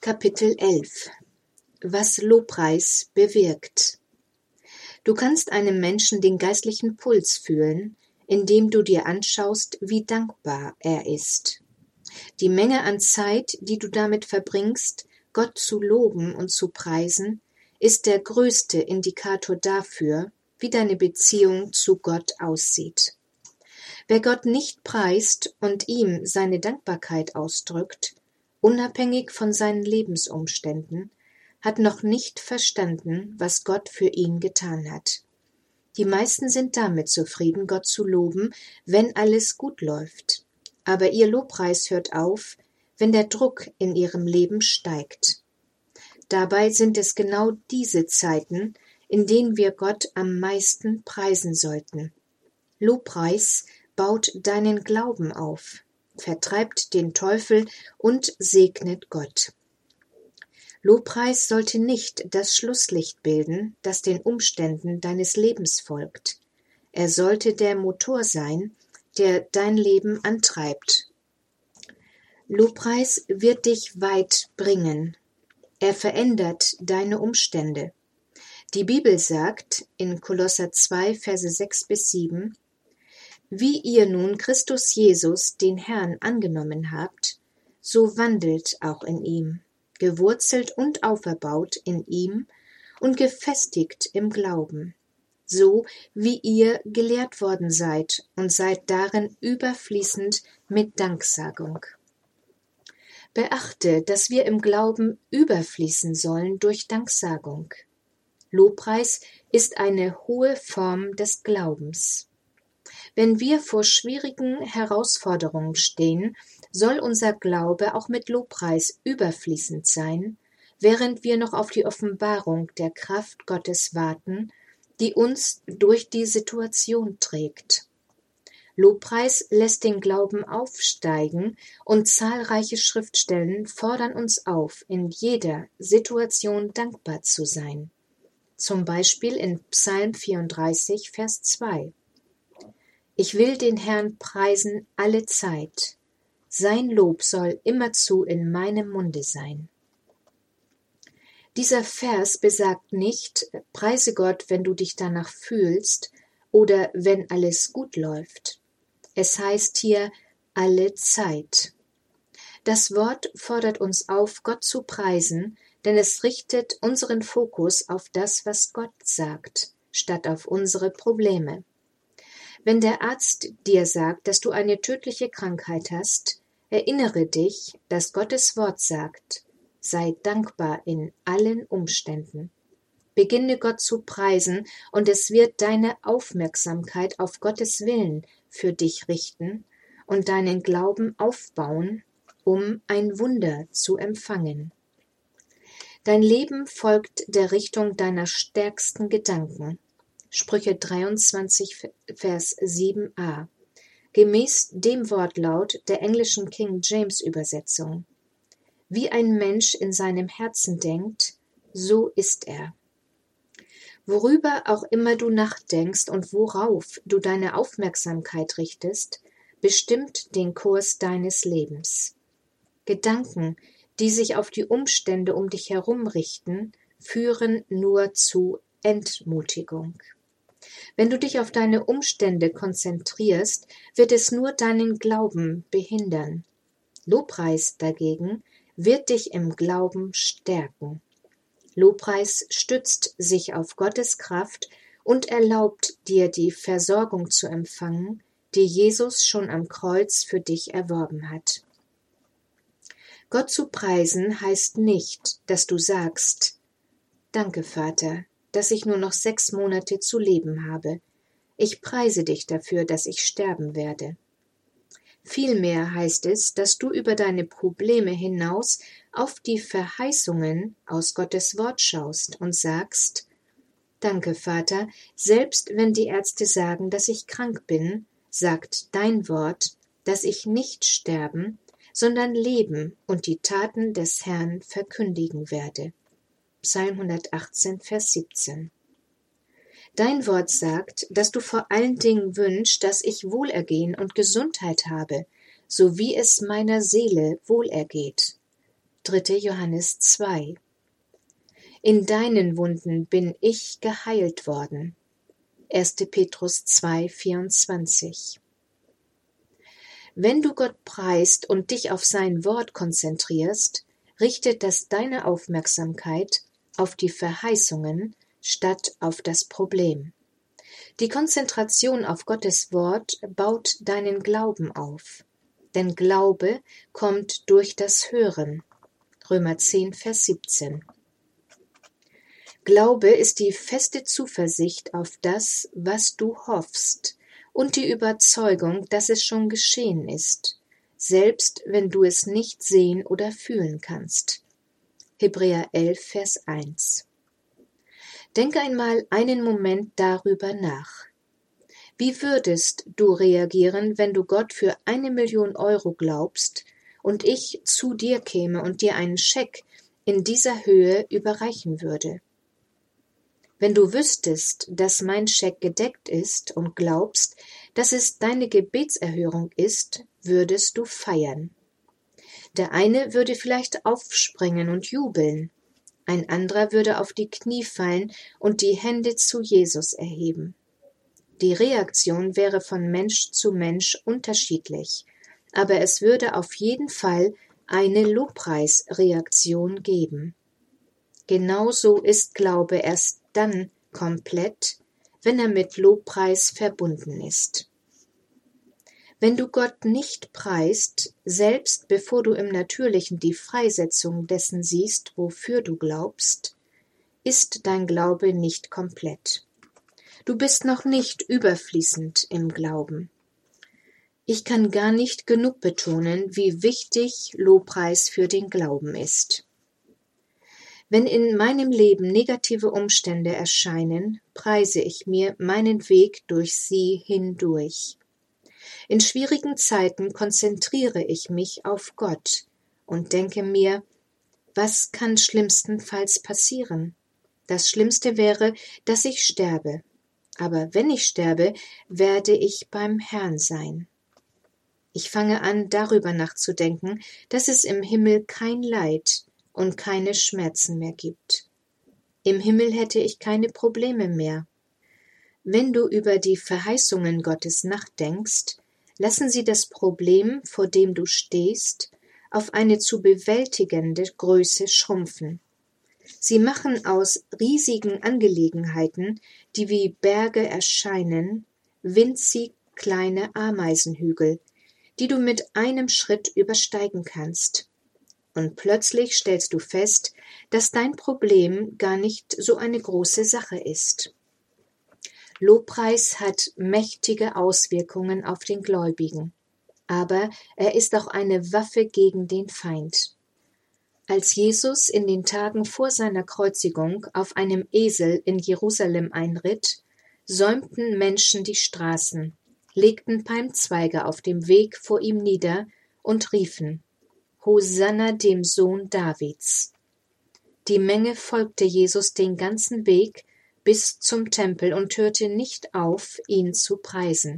Kapitel 11 Was Lobpreis bewirkt. Du kannst einem Menschen den geistlichen Puls fühlen, indem du dir anschaust, wie dankbar er ist. Die Menge an Zeit, die du damit verbringst, Gott zu loben und zu preisen, ist der größte Indikator dafür, wie deine Beziehung zu Gott aussieht. Wer Gott nicht preist und ihm seine Dankbarkeit ausdrückt, unabhängig von seinen Lebensumständen, hat noch nicht verstanden, was Gott für ihn getan hat. Die meisten sind damit zufrieden, Gott zu loben, wenn alles gut läuft. Aber ihr Lobpreis hört auf, wenn der Druck in ihrem Leben steigt. Dabei sind es genau diese Zeiten, in denen wir Gott am meisten preisen sollten. Lobpreis baut deinen Glauben auf, vertreibt den Teufel und segnet Gott. Lobpreis sollte nicht das Schlusslicht bilden, das den Umständen deines Lebens folgt. Er sollte der Motor sein, der dein Leben antreibt. Lobpreis wird dich weit bringen. Er verändert deine Umstände. Die Bibel sagt in Kolosser 2, Verse 6-7, Wie ihr nun Christus Jesus, den Herrn, angenommen habt, so wandelt auch in ihm, gewurzelt und auferbaut in ihm und gefestigt im Glauben, so wie ihr gelehrt worden seid und seid darin überfließend mit Danksagung. Beachte, dass wir im Glauben überfließen sollen durch Danksagung. Lobpreis ist eine hohe Form des Glaubens. Wenn wir vor schwierigen Herausforderungen stehen, soll unser Glaube auch mit Lobpreis überfließend sein, während wir noch auf die Offenbarung der Kraft Gottes warten, die uns durch die Situation trägt. Lobpreis lässt den Glauben aufsteigen und zahlreiche Schriftstellen fordern uns auf, in jeder Situation dankbar zu sein. Zum Beispiel in Psalm 34, Vers 2. Ich will den Herrn preisen alle Zeit. Sein Lob soll immerzu in meinem Munde sein. Dieser Vers besagt nicht, preise Gott, wenn du dich danach fühlst oder wenn alles gut läuft. Es heißt hier alle Zeit. Das Wort fordert uns auf, Gott zu preisen, denn es richtet unseren Fokus auf das, was Gott sagt, statt auf unsere Probleme. Wenn der Arzt dir sagt, dass du eine tödliche Krankheit hast, erinnere dich, dass Gottes Wort sagt, sei dankbar in allen Umständen. Beginne Gott zu preisen und es wird deine Aufmerksamkeit auf Gottes Willen für dich richten und deinen Glauben aufbauen, um ein Wunder zu empfangen. Dein Leben folgt der Richtung deiner stärksten Gedanken. Sprüche 23, Vers 7a, gemäß dem Wortlaut der englischen King James Übersetzung. Wie ein Mensch in seinem Herzen denkt, so ist er. Worüber auch immer du nachdenkst und worauf du deine Aufmerksamkeit richtest, bestimmt den Kurs deines Lebens. Gedanken, die sich auf die Umstände um dich herum richten, führen nur zu Entmutigung. Wenn du dich auf deine Umstände konzentrierst, wird es nur deinen Glauben behindern. Lobpreis dagegen wird dich im Glauben stärken. Lobpreis stützt sich auf Gottes Kraft und erlaubt dir die Versorgung zu empfangen, die Jesus schon am Kreuz für dich erworben hat. Gott zu preisen heißt nicht, dass du sagst, Danke, Vater, dass ich nur noch 6 Monate zu leben habe. Ich preise dich dafür, dass ich sterben werde. Vielmehr heißt es, dass du über deine Probleme hinaus auf die Verheißungen aus Gottes Wort schaust und sagst, Danke, Vater, selbst wenn die Ärzte sagen, dass ich krank bin, sagt dein Wort, dass ich nicht sterben, sondern leben und die Taten des Herrn verkündigen werde. Psalm 118, Vers 17. Dein Wort sagt, dass du vor allen Dingen wünschst, dass ich Wohlergehen und Gesundheit habe, so wie es meiner Seele wohlergeht. 3. Johannes 2. In deinen Wunden bin ich geheilt worden. 1. Petrus 2, 24. Wenn du Gott preist und dich auf sein Wort konzentrierst, richtet das deine Aufmerksamkeit auf die Verheißungen statt auf das Problem. Die Konzentration auf Gottes Wort baut deinen Glauben auf. Denn Glaube kommt durch das Hören. Römer 10, Vers 17. Glaube ist die feste Zuversicht auf das, was du hoffst, und die Überzeugung, dass es schon geschehen ist, selbst wenn du es nicht sehen oder fühlen kannst. Hebräer 11, Vers 1. Denke einmal einen Moment darüber nach. Wie würdest du reagieren, wenn du Gott für 1 Million Euro glaubst und ich zu dir käme und dir einen Scheck in dieser Höhe überreichen würde? Wenn du wüsstest, dass mein Scheck gedeckt ist und glaubst, dass es deine Gebetserhörung ist, würdest du feiern. Der eine würde vielleicht aufspringen und jubeln, ein anderer würde auf die Knie fallen und die Hände zu Jesus erheben. Die Reaktion wäre von Mensch zu Mensch unterschiedlich, aber es würde auf jeden Fall eine Lobpreisreaktion geben. Genauso ist Glaube erst dann komplett, wenn er mit Lobpreis verbunden ist. Wenn du Gott nicht preist, selbst bevor du im Natürlichen die Freisetzung dessen siehst, wofür du glaubst, ist dein Glaube nicht komplett. Du bist noch nicht überfließend im Glauben. Ich kann gar nicht genug betonen, wie wichtig Lobpreis für den Glauben ist. Wenn in meinem Leben negative Umstände erscheinen, preise ich mir meinen Weg durch sie hindurch. In schwierigen Zeiten konzentriere ich mich auf Gott und denke mir, was kann schlimmstenfalls passieren? Das Schlimmste wäre, dass ich sterbe. Aber wenn ich sterbe, werde ich beim Herrn sein. Ich fange an, darüber nachzudenken, dass es im Himmel kein Leid und keine Schmerzen mehr gibt. Im Himmel hätte ich keine Probleme mehr. Wenn du über die Verheißungen Gottes nachdenkst, lassen sie das Problem, vor dem du stehst, auf eine zu bewältigende Größe schrumpfen. Sie machen aus riesigen Angelegenheiten, die wie Berge erscheinen, winzig kleine Ameisenhügel, die du mit einem Schritt übersteigen kannst. Und plötzlich stellst du fest, dass dein Problem gar nicht so eine große Sache ist. Lobpreis hat mächtige Auswirkungen auf den Gläubigen, aber er ist auch eine Waffe gegen den Feind. Als Jesus in den Tagen vor seiner Kreuzigung auf einem Esel in Jerusalem einritt, säumten Menschen die Straßen, legten Palmzweige auf dem Weg vor ihm nieder und riefen: Hosanna dem Sohn Davids. Die Menge folgte Jesus den ganzen Weg bis zum Tempel und hörte nicht auf, ihn zu preisen.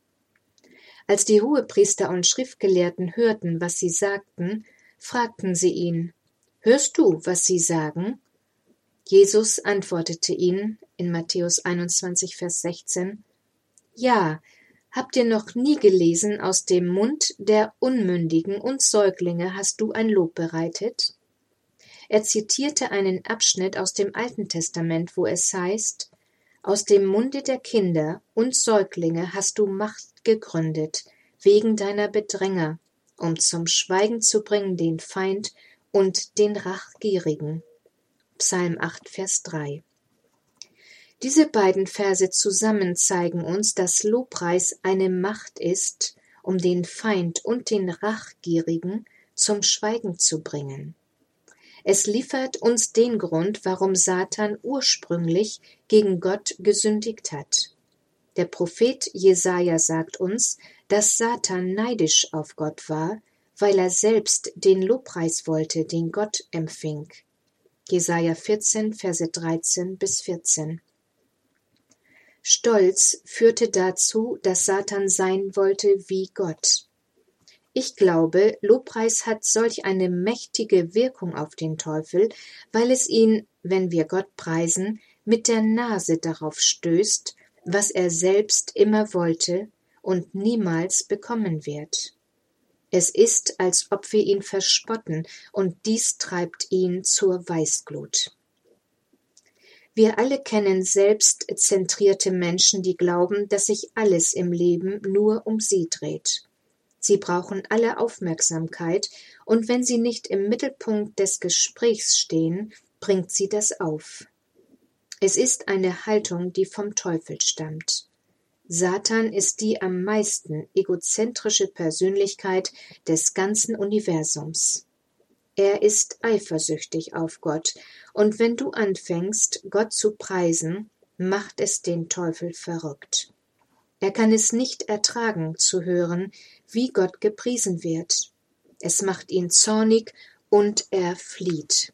Als die Hohepriester und Schriftgelehrten hörten, was sie sagten, fragten sie ihn: Hörst du, was sie sagen? Jesus antwortete ihnen in Matthäus 21, Vers 16: Ja, habt ihr noch nie gelesen, aus dem Mund der Unmündigen und Säuglinge hast du ein Lob bereitet? Er zitierte einen Abschnitt aus dem Alten Testament, wo es heißt: Aus dem Munde der Kinder und Säuglinge hast du Macht gegründet, wegen deiner Bedränger, um zum Schweigen zu bringen den Feind und den Rachgierigen. Psalm 8, Vers 3. Diese beiden Verse zusammen zeigen uns, dass Lobpreis eine Macht ist, um den Feind und den Rachgierigen zum Schweigen zu bringen. Es liefert uns den Grund, warum Satan ursprünglich gegen Gott gesündigt hat. Der Prophet Jesaja sagt uns, dass Satan neidisch auf Gott war, weil er selbst den Lobpreis wollte, den Gott empfing. Jesaja 14, Verse 13 bis 14. Stolz führte dazu, dass Satan sein wollte wie Gott. Ich glaube, Lobpreis hat solch eine mächtige Wirkung auf den Teufel, weil es ihn, wenn wir Gott preisen, mit der Nase darauf stößt, was er selbst immer wollte und niemals bekommen wird. Es ist, als ob wir ihn verspotten, und dies treibt ihn zur Weißglut. Wir alle kennen selbstzentrierte Menschen, die glauben, dass sich alles im Leben nur um sie dreht. Sie brauchen alle Aufmerksamkeit, und wenn sie nicht im Mittelpunkt des Gesprächs stehen, bringt sie das auf. Es ist eine Haltung, die vom Teufel stammt. Satan ist die am meisten egozentrische Persönlichkeit des ganzen Universums. Er ist eifersüchtig auf Gott, und wenn du anfängst, Gott zu preisen, macht es den Teufel verrückt. Er kann es nicht ertragen, zu hören, wie Gott gepriesen wird. Es macht ihn zornig und er flieht.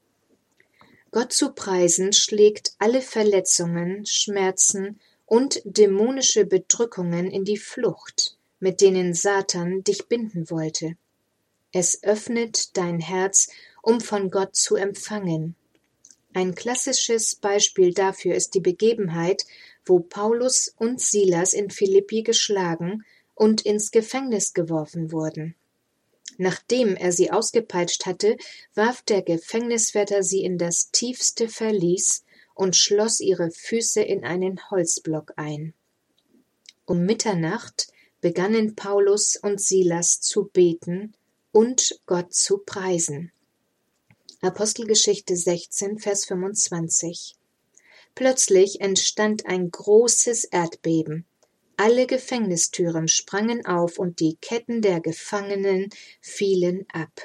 Gott zu preisen schlägt alle Verletzungen, Schmerzen und dämonische Bedrückungen in die Flucht, mit denen Satan dich binden wollte. Es öffnet dein Herz, um von Gott zu empfangen. Ein klassisches Beispiel dafür ist die Begebenheit, wo Paulus und Silas in Philippi geschlagen und ins Gefängnis geworfen wurden. Nachdem er sie ausgepeitscht hatte, warf der Gefängniswärter sie in das tiefste Verlies und schloss ihre Füße in einen Holzblock ein. Um Mitternacht begannen Paulus und Silas zu beten und Gott zu preisen. Apostelgeschichte 16, Vers 25. Plötzlich entstand ein großes Erdbeben. Alle Gefängnistüren sprangen auf und die Ketten der Gefangenen fielen ab.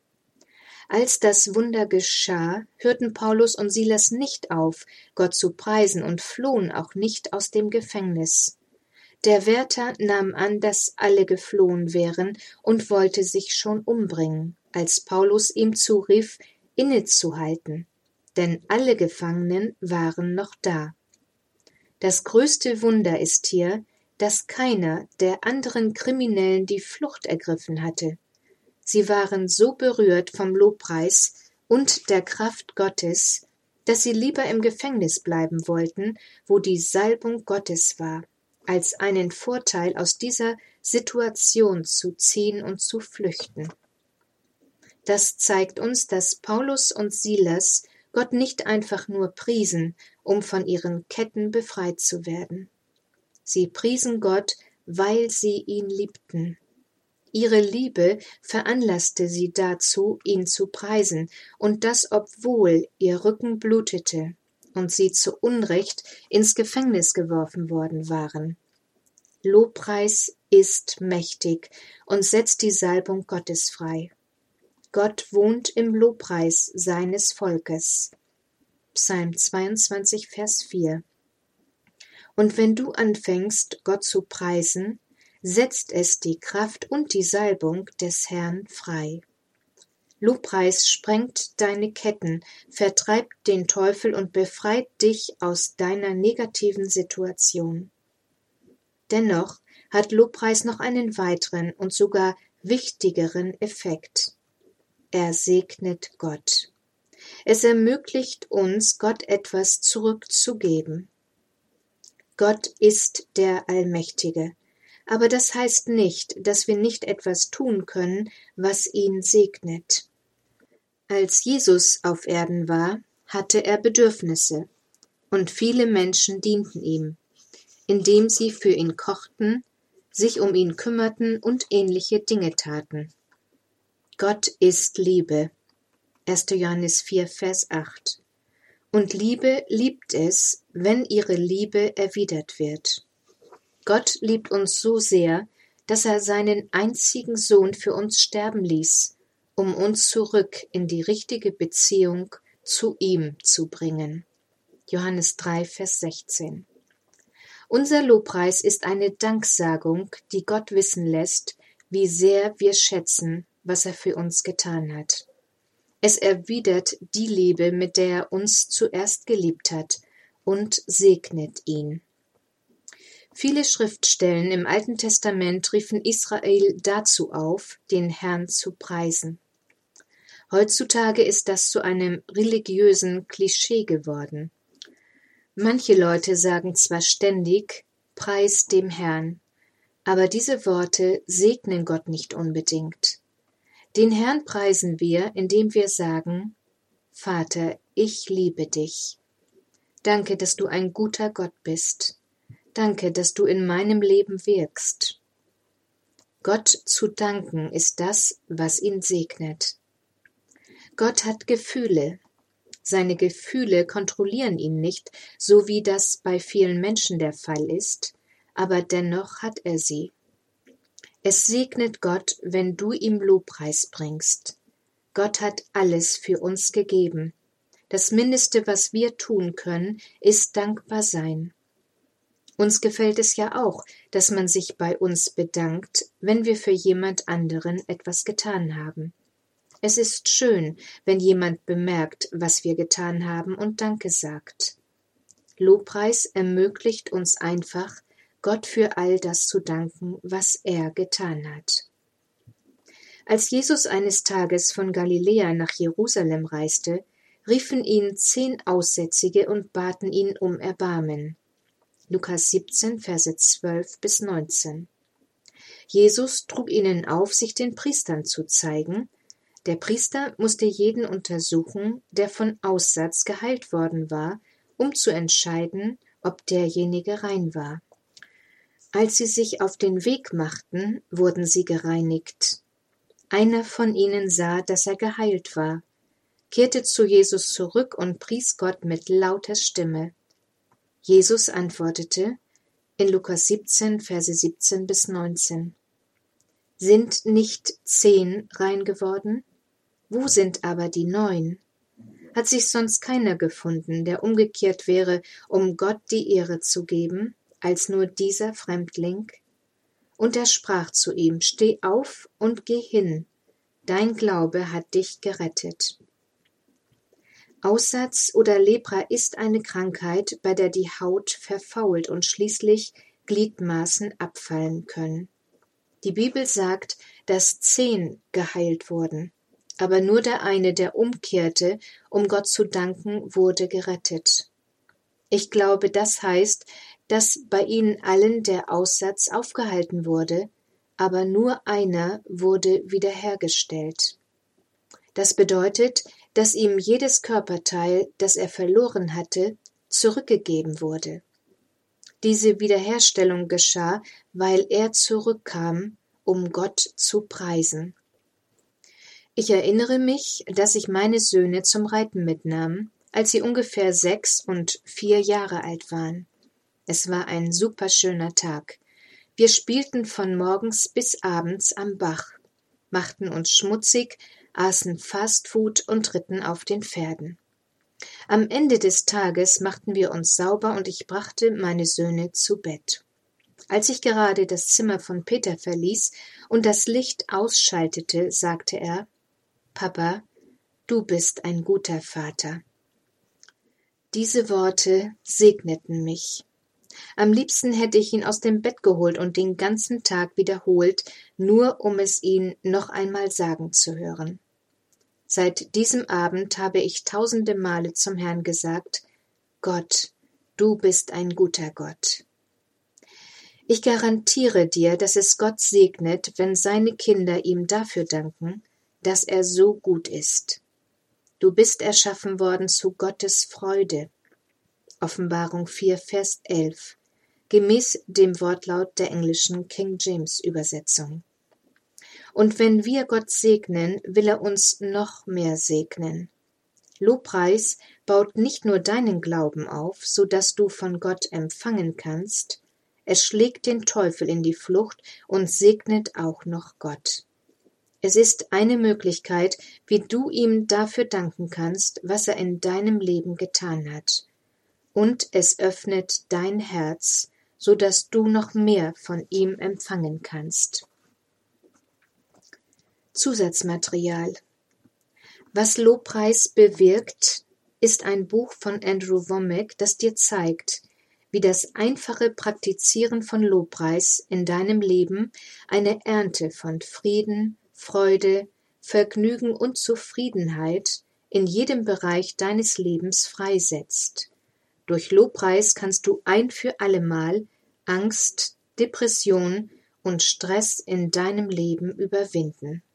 Als das Wunder geschah, hörten Paulus und Silas nicht auf, Gott zu preisen, und flohen auch nicht aus dem Gefängnis. Der Wärter nahm an, dass alle geflohen wären und wollte sich schon umbringen, als Paulus ihm zurief, innezuhalten, denn alle Gefangenen waren noch da. Das größte Wunder ist hier, dass keiner der anderen Kriminellen die Flucht ergriffen hatte. Sie waren so berührt vom Lobpreis und der Kraft Gottes, dass sie lieber im Gefängnis bleiben wollten, wo die Salbung Gottes war, als einen Vorteil aus dieser Situation zu ziehen und zu flüchten. Das zeigt uns, dass Paulus und Silas Gott nicht einfach nur priesen, um von ihren Ketten befreit zu werden. Sie priesen Gott, weil sie ihn liebten. Ihre Liebe veranlasste sie dazu, ihn zu preisen, und das obwohl ihr Rücken blutete und sie zu Unrecht ins Gefängnis geworfen worden waren. Lobpreis ist mächtig und setzt die Salbung Gottes frei. Gott wohnt im Lobpreis seines Volkes. Psalm 22, Vers 4. Und wenn du anfängst, Gott zu preisen, setzt es die Kraft und die Salbung des Herrn frei. Lobpreis sprengt deine Ketten, vertreibt den Teufel und befreit dich aus deiner negativen Situation. Dennoch hat Lobpreis noch einen weiteren und sogar wichtigeren Effekt. Er segnet Gott. Es ermöglicht uns, Gott etwas zurückzugeben. Gott ist der Allmächtige, aber das heißt nicht, dass wir nicht etwas tun können, was ihn segnet. Als Jesus auf Erden war, hatte er Bedürfnisse, und viele Menschen dienten ihm, indem sie für ihn kochten, sich um ihn kümmerten und ähnliche Dinge taten. Gott ist Liebe. 1. Johannes 4, Vers 8. Und Liebe liebt es, wenn ihre Liebe erwidert wird. Gott liebt uns so sehr, dass er seinen einzigen Sohn für uns sterben ließ, um uns zurück in die richtige Beziehung zu ihm zu bringen. Johannes 3, Vers 16. Unser Lobpreis ist eine Danksagung, die Gott wissen lässt, wie sehr wir schätzen, was er für uns getan hat. Es erwidert die Liebe, mit der er uns zuerst geliebt hat, und segnet ihn. Viele Schriftstellen im Alten Testament riefen Israel dazu auf, den Herrn zu preisen. Heutzutage ist das zu einem religiösen Klischee geworden. Manche Leute sagen zwar ständig, Preis dem Herrn, aber diese Worte segnen Gott nicht unbedingt. Den Herrn preisen wir, indem wir sagen, Vater, ich liebe dich. Danke, dass du ein guter Gott bist. Danke, dass du in meinem Leben wirkst. Gott zu danken ist das, was ihn segnet. Gott hat Gefühle. Seine Gefühle kontrollieren ihn nicht, so wie das bei vielen Menschen der Fall ist, aber dennoch hat er sie. Es segnet Gott, wenn du ihm Lobpreis bringst. Gott hat alles für uns gegeben. Das Mindeste, was wir tun können, ist dankbar sein. Uns gefällt es ja auch, dass man sich bei uns bedankt, wenn wir für jemand anderen etwas getan haben. Es ist schön, wenn jemand bemerkt, was wir getan haben und Danke sagt. Lobpreis ermöglicht uns einfach, Gott für all das zu danken, was er getan hat. Als Jesus eines Tages von Galiläa nach Jerusalem reiste, riefen ihn 10 Aussätzige und baten ihn um Erbarmen. Lukas 17, Verse 12 bis 19. Jesus trug ihnen auf, sich den Priestern zu zeigen. Der Priester musste jeden untersuchen, der von Aussatz geheilt worden war, um zu entscheiden, ob derjenige rein war. Als sie sich auf den Weg machten, wurden sie gereinigt. Einer von ihnen sah, dass er geheilt war, kehrte zu Jesus zurück und pries Gott mit lauter Stimme. Jesus antwortete in Lukas 17, Verse 17 bis 19. Sind nicht 10 rein geworden? Wo sind aber die 9? Hat sich sonst keiner gefunden, der umgekehrt wäre, um Gott die Ehre zu geben, als nur dieser Fremdling? Und er sprach zu ihm, steh auf und geh hin, dein Glaube hat dich gerettet. Aussatz oder Lepra ist eine Krankheit, bei der die Haut verfault und schließlich Gliedmaßen abfallen können. Die Bibel sagt, dass 10 geheilt wurden, aber nur der eine, der umkehrte, um Gott zu danken, wurde gerettet. Ich glaube, das heißt, dass bei ihnen allen der Aussatz aufgehalten wurde, aber nur einer wurde wiederhergestellt. Das bedeutet, dass ihm jedes Körperteil, das er verloren hatte, zurückgegeben wurde. Diese Wiederherstellung geschah, weil er zurückkam, um Gott zu preisen. Ich erinnere mich, dass ich meine Söhne zum Reiten mitnahm, als sie ungefähr 6 und 4 Jahre alt waren. Es war ein superschöner Tag. Wir spielten von morgens bis abends am Bach, machten uns schmutzig, aßen Fastfood und ritten auf den Pferden. Am Ende des Tages machten wir uns sauber und ich brachte meine Söhne zu Bett. Als ich gerade das Zimmer von Peter verließ und das Licht ausschaltete, sagte er, »Papa, du bist ein guter Vater.« Diese Worte segneten mich. Am liebsten hätte ich ihn aus dem Bett geholt und den ganzen Tag wiederholt, nur um es ihn noch einmal sagen zu hören. Seit diesem Abend habe ich tausende Male zum Herrn gesagt, Gott, du bist ein guter Gott. Ich garantiere dir, dass es Gott segnet, wenn seine Kinder ihm dafür danken, dass er so gut ist. Du bist erschaffen worden zu Gottes Freude. Offenbarung 4, Vers 11, gemäß dem Wortlaut der englischen King James Übersetzung. Und wenn wir Gott segnen, will er uns noch mehr segnen. Lobpreis baut nicht nur deinen Glauben auf, so dass du von Gott empfangen kannst, es schlägt den Teufel in die Flucht und segnet auch noch Gott. Es ist eine Möglichkeit, wie du ihm dafür danken kannst, was er in deinem Leben getan hat. Und es öffnet dein Herz, so dass du noch mehr von ihm empfangen kannst. Zusatzmaterial. Was Lobpreis bewirkt, ist ein Buch von Andrew Wommack, das dir zeigt, wie das einfache Praktizieren von Lobpreis in deinem Leben eine Ernte von Frieden, Freude, Vergnügen und Zufriedenheit in jedem Bereich deines Lebens freisetzt. Durch Lobpreis kannst du ein für allemal Angst, Depression und Stress in deinem Leben überwinden.